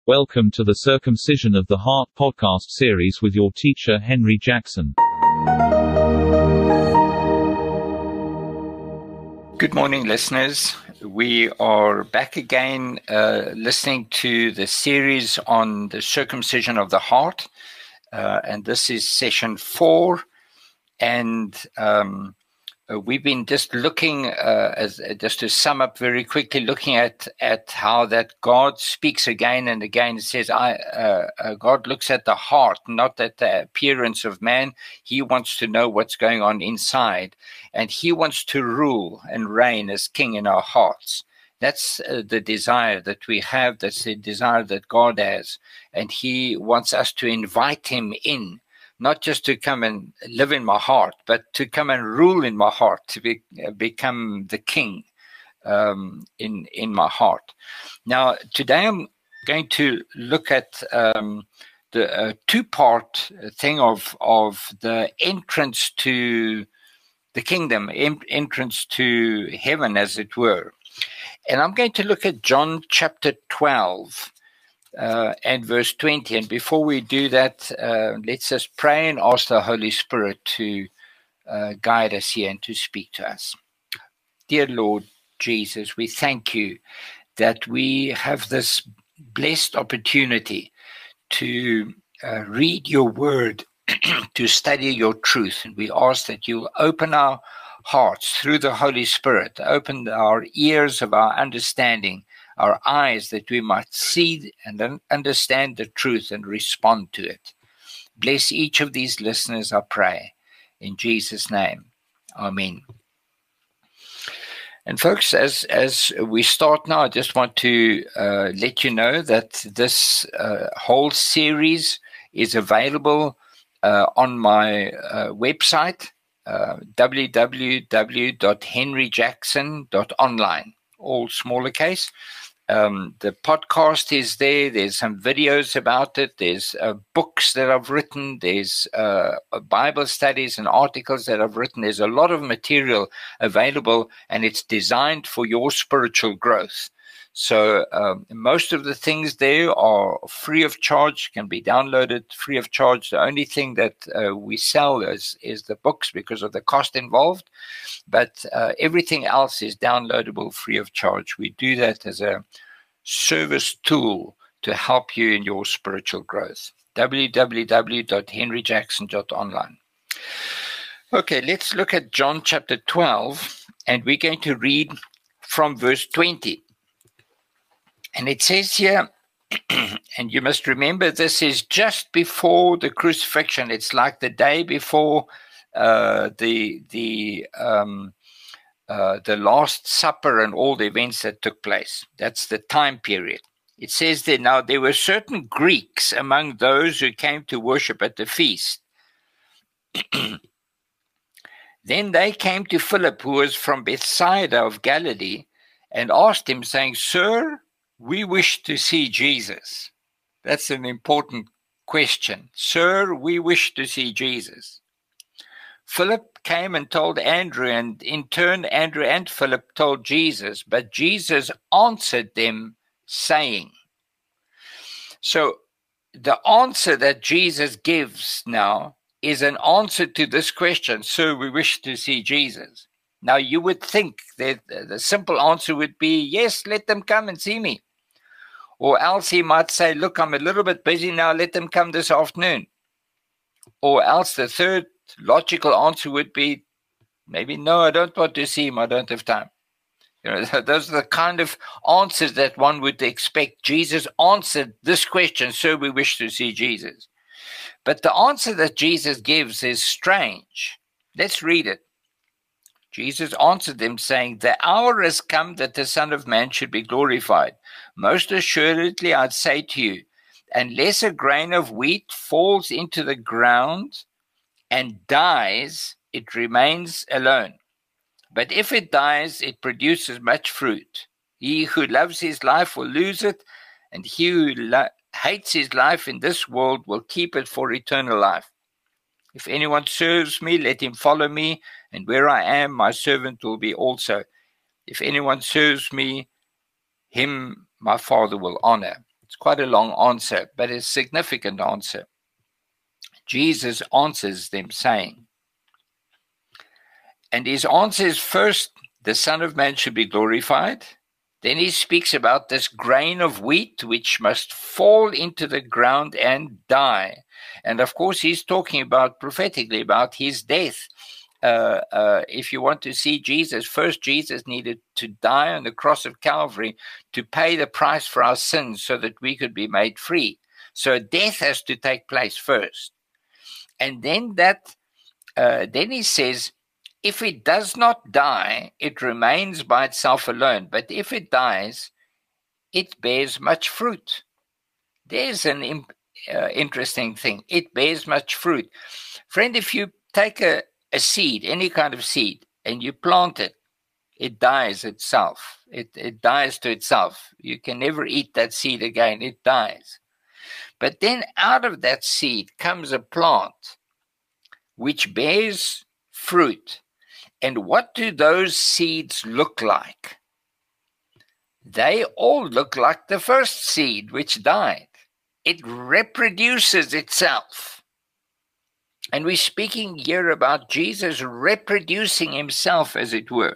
Welcome to the Circumcision of the Heart podcast series with your teacher Henry Jackson. Good morning, listeners. We are back again listening to the series on the circumcision of the heart. And this is session 4. And we've been just looking, just to sum up very quickly, looking at how that God speaks again and again. It says, God looks at the heart, not at the appearance of man. He wants to know what's going on inside, and he wants to rule and reign as king in our hearts. That's the desire that we have. That's the desire that God has, and he wants us to invite him in. Not just to come and live in my heart, but to come and rule in my heart, to become the king in my heart. Now, today I'm going to look at the two-part thing of the entrance to the kingdom, entrance to heaven, as it were. And I'm going to look at John chapter 12. And verse 20. And before we do that, let's just pray and ask the Holy Spirit to guide us here and to speak to us. Dear Lord Jesus, we thank you that we have this blessed opportunity to read your word, to study your truth. And we ask that you open our hearts through the Holy Spirit, open our ears of our understanding, our eyes, that we might see and understand the truth and respond to it. Bless each of these listeners, I pray, in Jesus' name. Amen. And folks, as we start now, I just want to let you know that this whole series is available on my website, www.henryjackson.online, all smaller case. The podcast is there. There's some videos about it. There's books that I've written. There's Bible studies and articles that I've written. There's a lot of material available, and it's designed for your spiritual growth. So most of the things there are free of charge, can be downloaded free of charge. The only thing that we sell is the books because of the cost involved. But everything else is downloadable free of charge. We do that as a service tool to help you in your spiritual growth. www.henryjackson.online. Okay, let's look at John chapter 12, and we're going to read from verse 20. And it says here, and you must remember this is just before the crucifixion. It's like the day before the Last Supper and all the events that took place. That's the time period. It says there, now there were certain Greeks among those who came to worship at the feast. Then they came to Philip, who was from Bethsaida of Galilee, and asked him, saying, Sir, we wish to see Jesus. That's an important question. Sir, we wish to see Jesus. Philip came and told Andrew, and in turn Andrew and Philip told Jesus, but Jesus answered them, saying. So the answer that Jesus gives now is an answer to this question, Sir, we wish to see Jesus. Now you would think that the simple answer would be, yes, let them come and see me. Or else he might say, look, I'm a little bit busy now, let them come this afternoon. Or else the third logical answer would be, maybe, no, I don't want to see him, I don't have time. Those are the kind of answers that one would expect. Jesus answered this question, Sir, we wish to see Jesus. But the answer that Jesus gives is strange. Let's read it. Jesus answered them, saying, The hour has come that the Son of Man should be glorified. Most assuredly, I'd say to you, unless a grain of wheat falls into the ground and dies, it remains alone. But if it dies, it produces much fruit. He who loves his life will lose it, and he who hates his life in this world will keep it for eternal life. If anyone serves me, let him follow me, and where I am, my servant will be also. If anyone serves me, him my Father will honor. It's quite a long answer, but a significant answer. Jesus answers them saying, and his answer is first, the Son of Man should be glorified. Then he speaks about this grain of wheat which must fall into the ground and die. And of course, he's talking about prophetically about his death. If you want to see Jesus, first Jesus needed to die on the cross of Calvary to pay the price for our sins so that we could be made free. So death has to take place first. And then then he says, if it does not die, it remains by itself alone. But if it dies, it bears much fruit. There's an interesting thing. It bears much fruit. Friend, if you take a seed, any kind of seed, and you plant it, it dies itself. It dies to itself. You can never eat that seed again. It dies. But then out of that seed comes a plant which bears fruit. And what do those seeds look like? They all look like the first seed which died. It reproduces itself. And we're speaking here about Jesus reproducing himself, as it were.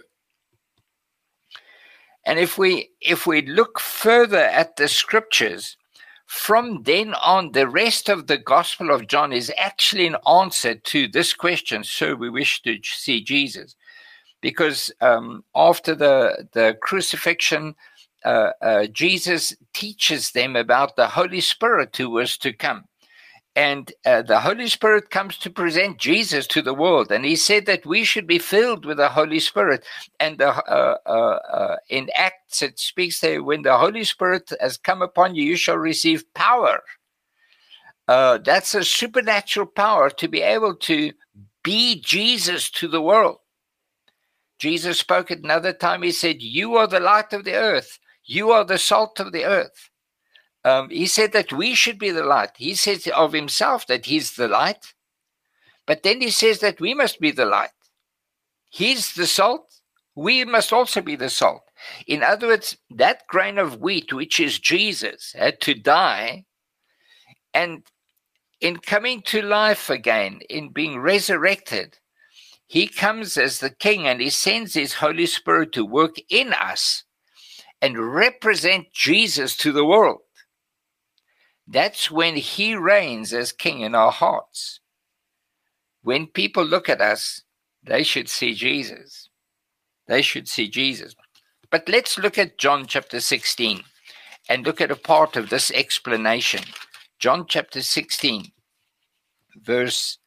And if we look further at the scriptures, from then on, the rest of the Gospel of John is actually an answer to this question, so we wish to see Jesus. Because after the crucifixion, Jesus teaches them about the Holy Spirit who was to come. And the Holy Spirit comes to present Jesus to the world. And he said that we should be filled with the Holy Spirit. And in Acts, it speaks there, when the Holy Spirit has come upon you, you shall receive power. That's a supernatural power to be able to be Jesus to the world. Jesus spoke at another time. He said, you are the light of the earth. You are the salt of the earth. He said that we should be the light. He says of himself that he's the light. But then he says that we must be the light. He's the salt. We must also be the salt. In other words, that grain of wheat, which is Jesus, had to die. And in coming to life again, in being resurrected, he comes as the King and he sends his Holy Spirit to work in us and represent Jesus to the world. That's when he reigns as King in our hearts. When people look at us, they should see Jesus. They should see Jesus. But let's look at John chapter 16 and look at a part of this explanation. John chapter 16, let's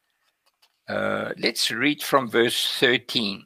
read from verse 13.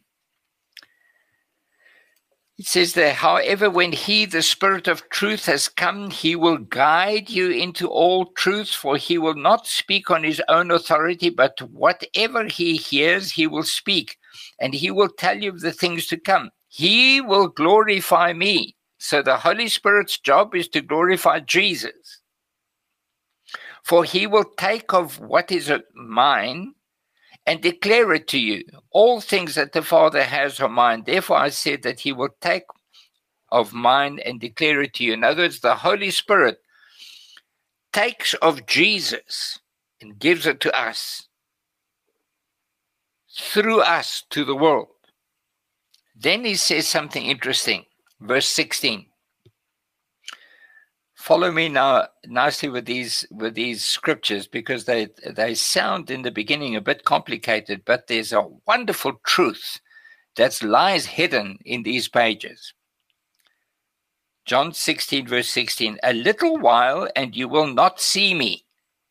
It says there, however, when he, the Spirit of truth, has come, he will guide you into all truth, for he will not speak on his own authority, but whatever he hears, he will speak, and he will tell you of the things to come. He will glorify me. So the Holy Spirit's job is to glorify Jesus. For he will take of what is mine and declare it to you. All things that the Father has are mine. Therefore I said that he will take of mine and declare it to you. In other words, the Holy Spirit takes of Jesus and gives it to us, through us to the world. Then he says something interesting. Verse 16. Follow me now nicely with these scriptures, because they sound in the beginning a bit complicated, but there's a wonderful truth that lies hidden in these pages. John 16, verse 16, a little while and you will not see me.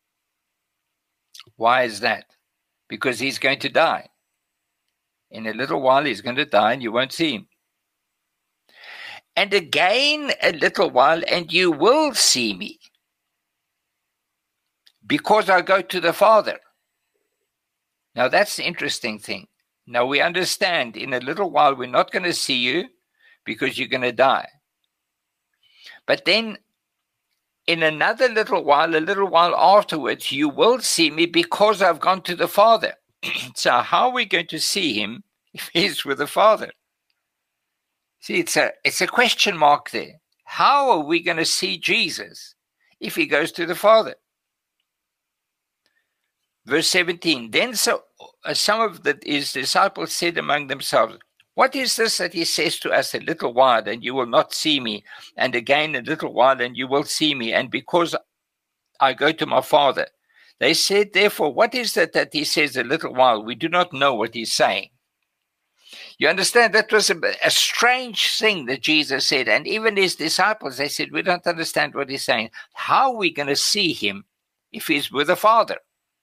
Why is that? Because he's going to die. In a little while he's going to die and you won't see him. And again a little while and you will see me, because I go to the Father. Now that's the interesting thing. Now we understand in a little while we're not going to see you because you're going to die. But then in another little while, a little while afterwards, you will see me because I've gone to the Father. So how are we going to see him if he's with the Father? See, it's a question mark there. How are we going to see Jesus if he goes to the Father. Verse 17, then some of his disciples said among themselves, what is this that he says to us, a little while and you will not see me, and again a little while and you will see me, and because I go to my Father? They said, therefore, what is it that he says a little while? We do not know what he's saying. You understand, that was a strange thing that Jesus said. And even his disciples, they said, we don't understand what he's saying. How are we going to see him if he's with the Father?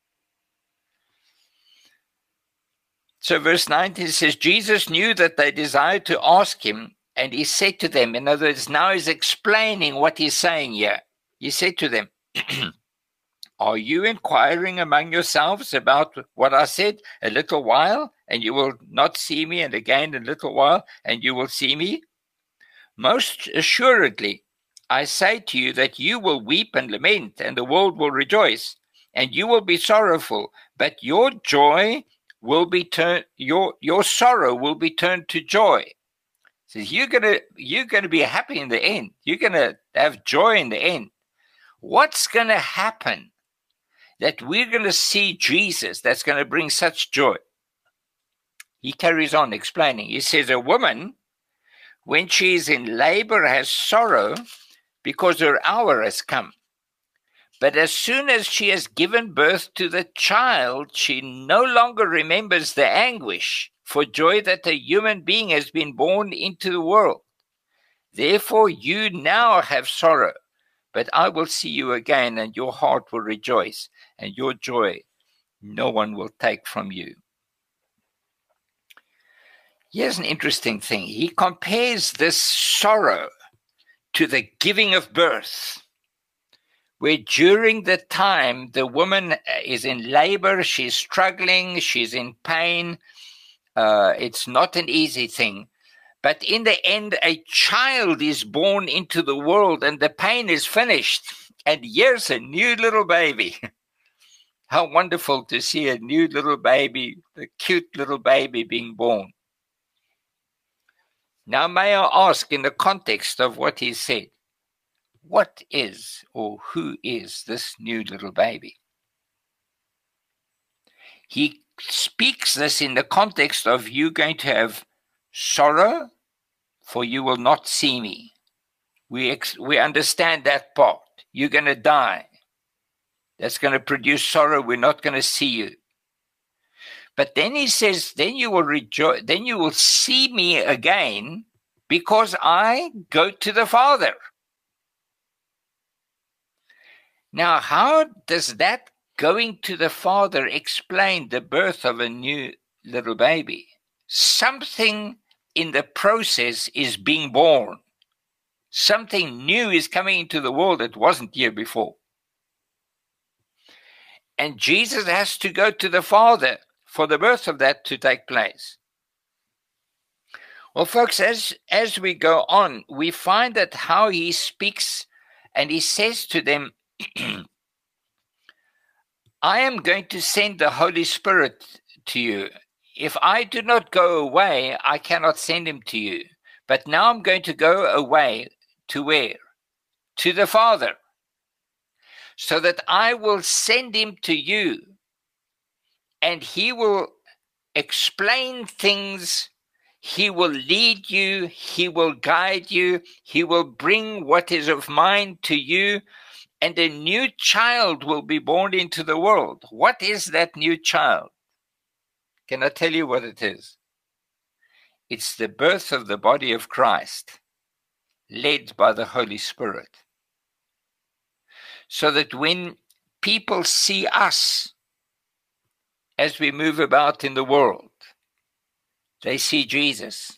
So verse 19 says, Jesus knew that they desired to ask him, and he said to them, in other words, now he's explaining what he's saying here. He said to them, are you inquiring among yourselves about what I said? A little while, and you will not see me, and again a little while, and you will see me? Most assuredly, I say to you that you will weep and lament, and the world will rejoice, and you will be sorrowful, but your joy will be your sorrow will be turned to joy. So you're gonna be happy in the end. You're gonna have joy in the end. What's gonna happen that we're gonna see Jesus that's gonna bring such joy? He carries on explaining. He says, a woman, when she is in labor, has sorrow because her hour has come. But as soon as she has given birth to the child, she no longer remembers the anguish for joy that a human being has been born into the world. Therefore, you now have sorrow, but I will see you again, and your heart will rejoice, and your joy no one will take from you. Here's an interesting thing. He compares this sorrow to the giving of birth, where during the time the woman is in labor, she's struggling, she's in pain. It's not an easy thing. But in the end, a child is born into the world and the pain is finished. And here's a new little baby. How wonderful to see a new little baby, the cute little baby being born. Now, may I ask, in the context of what he said, what is or who is this new little baby? He speaks this in the context of you going to have sorrow, for you will not see me. We understand that part. You're going to die. That's going to produce sorrow. We're not going to see you. But then he says, then you will rejoice, then you will see me again, because I go to the Father. Now, how does that going to the Father explain the birth of a new little baby? Something in the process is being born. Something new is coming into the world that wasn't here before. And Jesus has to go to the Father for the birth of that to take place. Well, folks, as we go on, we find that how he speaks, and he says to them, I am going to send the Holy Spirit to you. If I do not go away, I cannot send him to you. But now I'm going to go away to where? To the Father, so that I will send him to you, and he will explain things. He will lead you. He will guide you. He will bring what is of mine to you. And a new child will be born into the world. What is that new child? Can I tell you what it is? It's the birth of the body of Christ, led by the Holy Spirit. So that when people see us as we move about in the world, they see Jesus.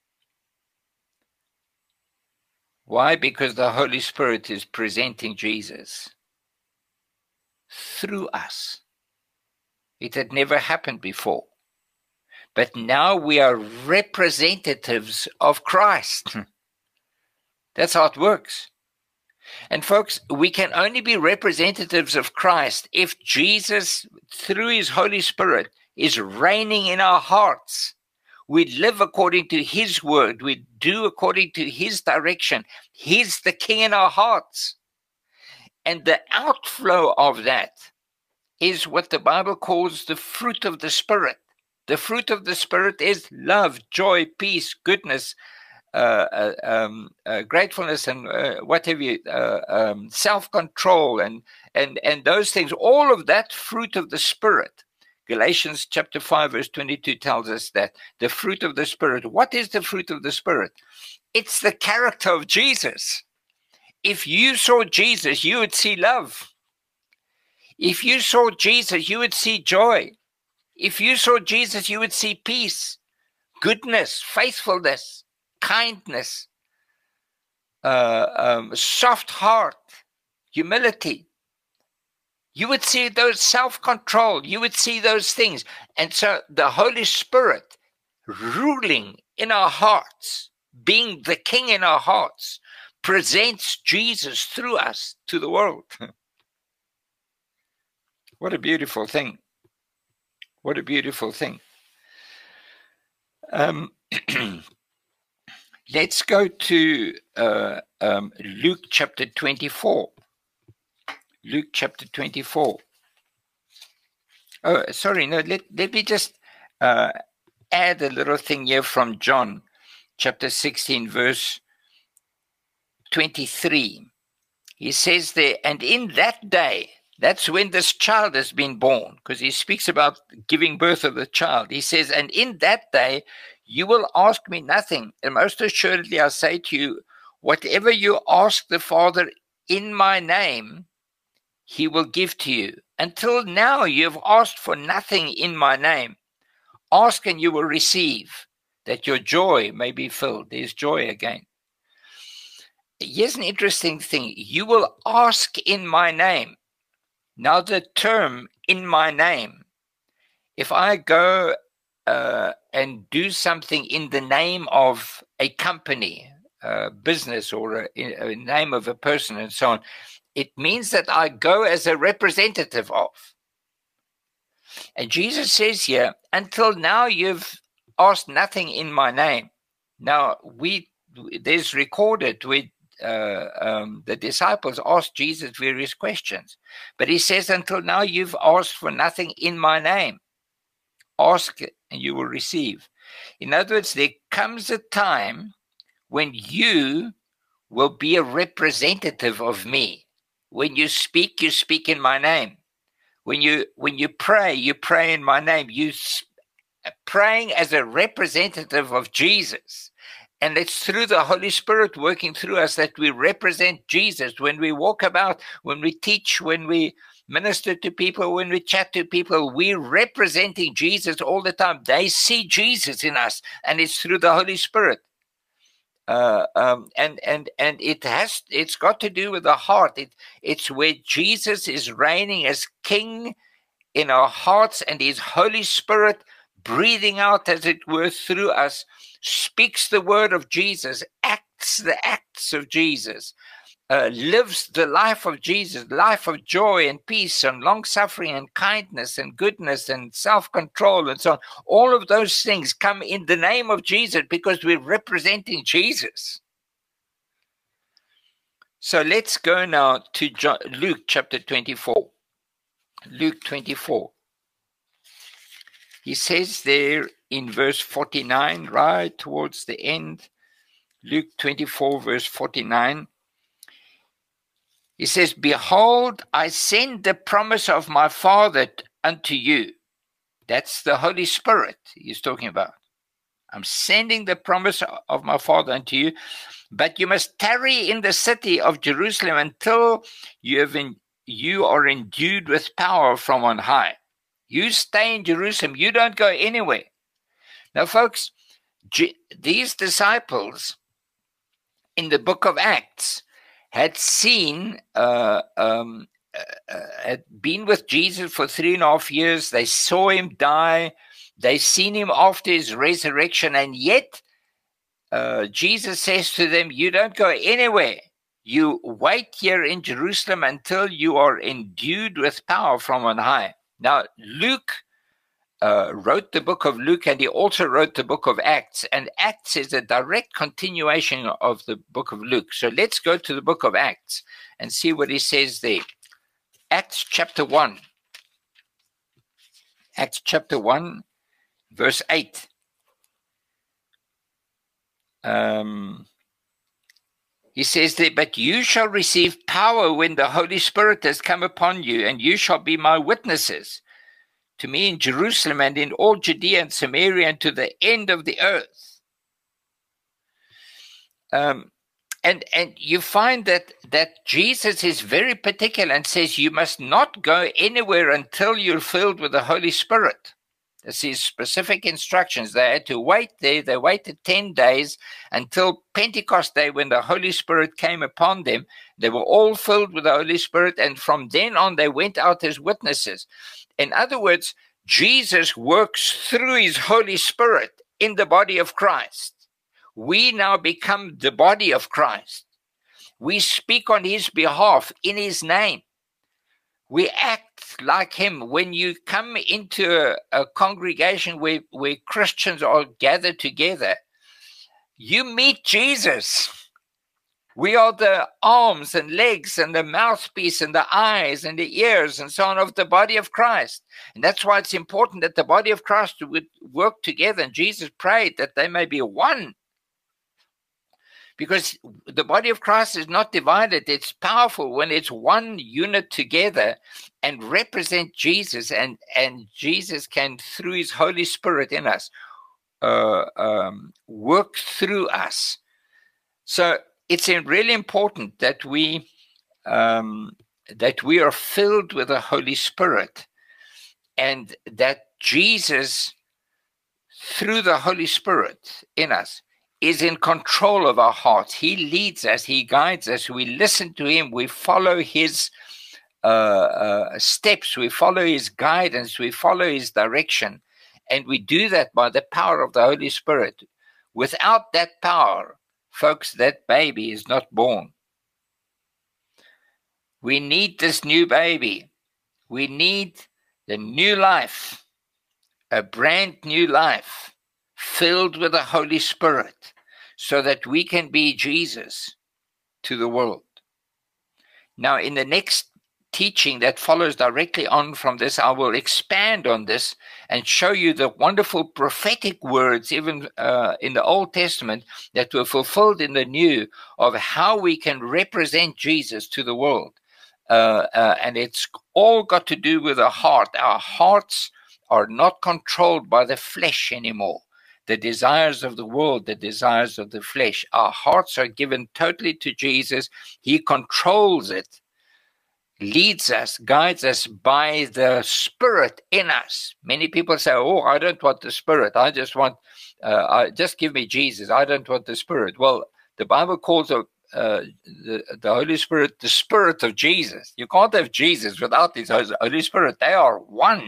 Why? Because the Holy Spirit is presenting Jesus through us. It had never happened before. But now we are representatives of Christ. That's how it works. And folks, we can only be representatives of Christ if Jesus, through his Holy Spirit, is reigning in our hearts. We live according to his word. We do according to his direction. He's the king in our hearts. And the outflow of that is what the Bible calls the fruit of the Spirit. The fruit of the Spirit is love, joy, peace, goodness, gratefulness, and what have you, self-control, and those things. All of that fruit of the Spirit. Galatians chapter 5 verse 22 tells us that the fruit of the Spirit. What is the fruit of the Spirit? It's the character of Jesus. If you saw Jesus, you would see love. If you saw Jesus, you would see joy. If you saw Jesus, you would see peace, goodness, faithfulness, kindness, soft heart, humility. You would see those self-control. You would see those things. And so the Holy Spirit ruling in our hearts, being the King in our hearts, presents Jesus through us to the world. What a beautiful thing. What a beautiful thing. Let's go to Luke chapter 24. Luke chapter 24. Oh, sorry, no, let me just add a little thing here from John chapter 16, verse 23. He says there, and in that day, that's when this child has been born, because he speaks about giving birth of the child. He says, and in that day, you will ask me nothing. And most assuredly, I say to you, whatever you ask the Father in my name, he will give to you. Until now, you have asked for nothing in my name. Ask and you will receive, that your joy may be filled. There's joy again. Here's an interesting thing. You will ask in my name. Now the term in my name, if I go and do something in the name of a company, business, or a name of a person and so on, it means that I go as a representative of. And Jesus says here, until now you've asked nothing in my name. Now there's recorded with the disciples asked Jesus various questions, but he says, until now you've asked for nothing in my name. Ask and you will receive. In other words, there comes a time when you will be a representative of me. When you speak in my name. When you pray in my name. You praying as a representative of Jesus. And it's through the Holy Spirit working through us that we represent Jesus. When we walk about, when we teach, when we minister to people, when we chat to people, we're representing Jesus all the time. They see Jesus in us, and it's through the Holy Spirit. And it's got to do with the heart. It's where Jesus is reigning as King in our hearts, and his Holy Spirit breathing out, as it were, through us, speaks the word of Jesus, acts the acts of Jesus, lives the life of Jesus, life of joy and peace and long-suffering and kindness and goodness and self-control and so on. All of those things come in the name of Jesus because we're representing Jesus. So let's go now to Luke chapter 24. Luke 24. He says there in verse 49, right towards the end, Luke 24, verse 49, he says, behold, I send the promise of my Father unto you. That's the Holy Spirit he's talking about. I'm sending the promise of my Father unto you, but you must tarry in the city of Jerusalem until you are endued with power from on high. You stay in Jerusalem. You don't go anywhere. Now, folks, these disciples in the book of Acts had seen, had been with Jesus for 3.5 years. They saw him die. They seen him after his resurrection. And yet, Jesus says to them, you don't go anywhere. You wait here in Jerusalem until you are endued with power from on high. Now, Luke wrote the book of Luke, and he also wrote the book of Acts. And Acts is a direct continuation of the book of Luke. So let's go to the book of Acts and see what he says there. Acts chapter 1. Acts chapter 1, verse 8. He says there, but you shall receive power when the Holy Spirit has come upon you, and you shall be my witnesses to me in Jerusalem and in all Judea and Samaria and to the end of the earth. And you find that Jesus is very particular and says you must not go anywhere until you're filled with the Holy Spirit. That's his specific instructions. They had to wait there. They waited 10 days until Pentecost Day when the Holy Spirit came upon them. They were all filled with the Holy Spirit, and from then on they went out as witnesses. In other words, Jesus works through his Holy Spirit in the body of Christ. We now become the body of Christ. We speak on his behalf in his name. We act like him. When you come into a congregation where Christians are gathered together, you meet Jesus. We are the arms and legs and the mouthpiece and the eyes and the ears and so on of the body of Christ. And that's why it's important that the body of Christ would work together. And Jesus prayed that they may be one. Because the body of Christ is not divided. It's powerful when it's one unit together and represent Jesus. And Jesus can, through his Holy Spirit in us, work through us. So it's really important that we are filled with the Holy Spirit, and that Jesus, through the Holy Spirit in us, is in control of our hearts. He leads us. He guides us. We listen to him. We follow his steps. We follow his guidance. We follow his direction. And we do that by the power of the Holy Spirit. Without that power, folks, that baby is not born. We need this new baby. We need the new life, a brand new life, filled with the Holy Spirit, so that we can be Jesus to the world. Now, in the next teaching that follows directly on from this, I will expand on this and show you the wonderful prophetic words, even in the Old Testament, that were fulfilled in the New, of how we can represent Jesus to the world. And it's all got to do with the heart. Our hearts are not controlled by the flesh anymore. The desires of the world, the desires of the flesh. Our hearts are given totally to Jesus. He controls it, leads us, guides us by the Spirit in us. Many people say, oh, I don't want the Spirit. I just want, just give me Jesus. I don't want the Spirit. Well, the Bible calls the Holy Spirit the Spirit of Jesus. You can't have Jesus without his Holy Spirit. They are one.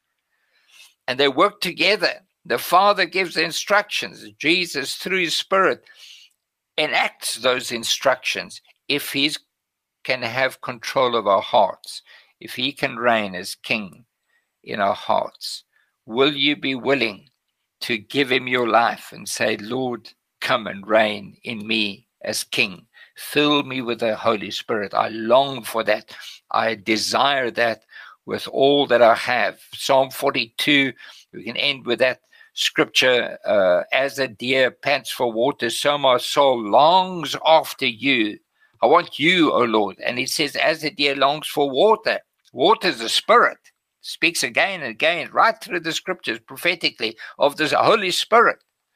And they work together. The Father gives the instructions. Jesus, through his Spirit, enacts those instructions. If he can have control of our hearts, if he can reign as King in our hearts, will you be willing to give him your life and say, Lord, come and reign in me as King? Fill me with the Holy Spirit. I long for that. I desire that with all that I have. Psalm 42, we can end with that scripture, as a deer pants for water, so my soul longs after you. I want you, O Lord. And he says, as a deer longs for water. Water is the Spirit. Speaks again and again, right through the scriptures, prophetically, of this Holy Spirit.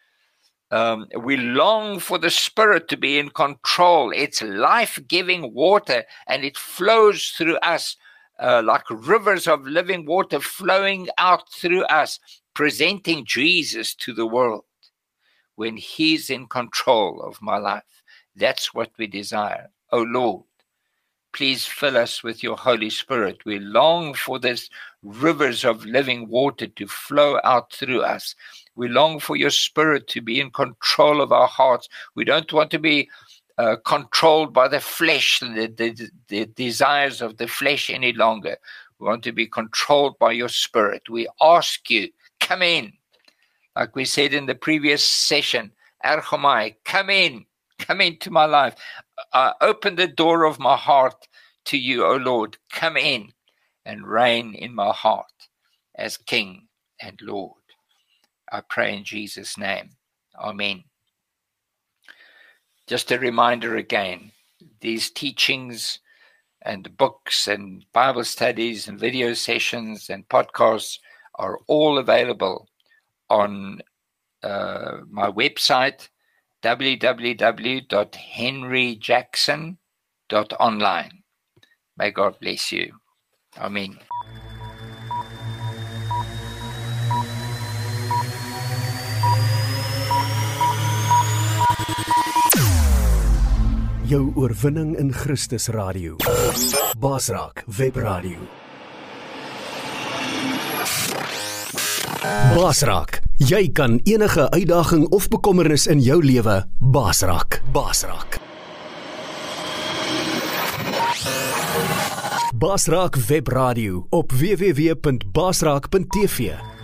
We long for the Spirit to be in control. It's life-giving water, and it flows through us like rivers of living water flowing out through us, presenting Jesus to the world when he's in control of my life. That's what we desire. Oh Lord, please fill us with your Holy Spirit. We long for this rivers of living water to flow out through us. We long for your Spirit to be in control of our hearts. We don't want to be controlled by the flesh, the desires of the flesh any longer. We want to be controlled by your Spirit. We ask you, come in. Like we said in the previous session, Erchomai, come into my life. I open the door of my heart to you, O Lord. Come in and reign in my heart as King and Lord. I pray in Jesus' name. Amen. Just a reminder again, these teachings and books and Bible studies and video sessions and podcasts are all available on my website, www.henryjackson.online. May God bless you. Amen. Jou oorwinning in Christus Radio. Basraak Webradio. Basraak, jy kan enige uitdaging of bekommernis in jou lewe basraak. Basraak. Basraak Webradio op www.basraak.tv.